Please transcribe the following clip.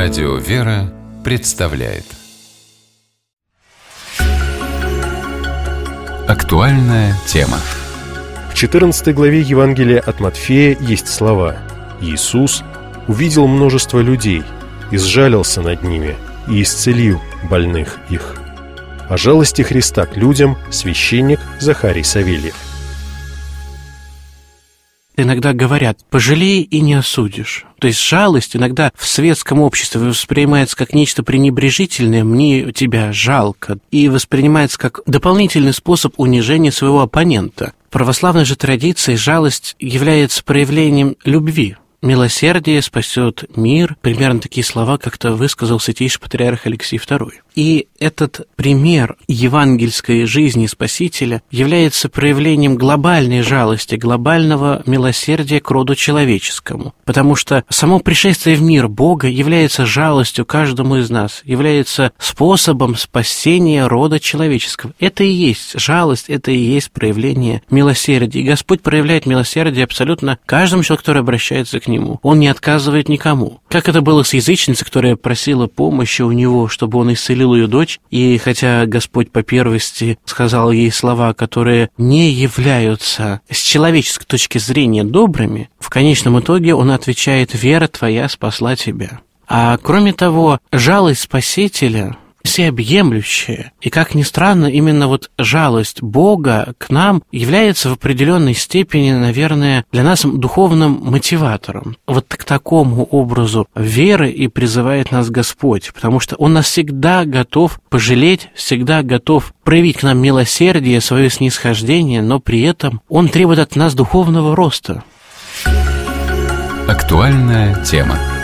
Радио «Вера» представляет актуальная тема. В 14 главе Евангелия от Матфея есть слова: «Иисус увидел множество людей, и сжалился над ними, и исцелил больных их». О жалости Христа к людям священник Захарий Савельев. Иногда говорят: пожалей и не осудишь. То есть жалость иногда в светском обществе воспринимается как нечто пренебрежительное, мне тебя жалко, и воспринимается как дополнительный способ унижения своего оппонента. В православной же традиции жалость является проявлением любви. «Милосердие спасет мир». Примерно такие слова как-то высказал святейший патриарх Алексий II. И этот пример евангельской жизни Спасителя является проявлением глобальной жалости, глобального милосердия к роду человеческому. Потому что само пришествие в мир Бога является жалостью каждому из нас, является способом спасения рода человеческого. Это и есть жалость, это и есть проявление милосердия. И Господь проявляет милосердие абсолютно каждому человеку, который обращается к Нему. Он не отказывает никому. Как это было с язычницей, которая просила помощи у Него, чтобы Он исцелил ее дочь, и хотя Господь по первости сказал ей слова, которые не являются с человеческой точки зрения добрыми, в конечном итоге Он отвечает: «Вера твоя спасла тебя». А кроме того, жалость Спасителя всеобъемлющая. И, как ни странно, именно вот жалость Бога к нам является в определенной степени, наверное, для нас духовным мотиватором. Вот к такому образу веры и призывает нас Господь, потому что Он нас всегда готов пожалеть, всегда готов проявить к нам милосердие, свое снисхождение, но при этом Он требует от нас духовного роста. Актуальная тема.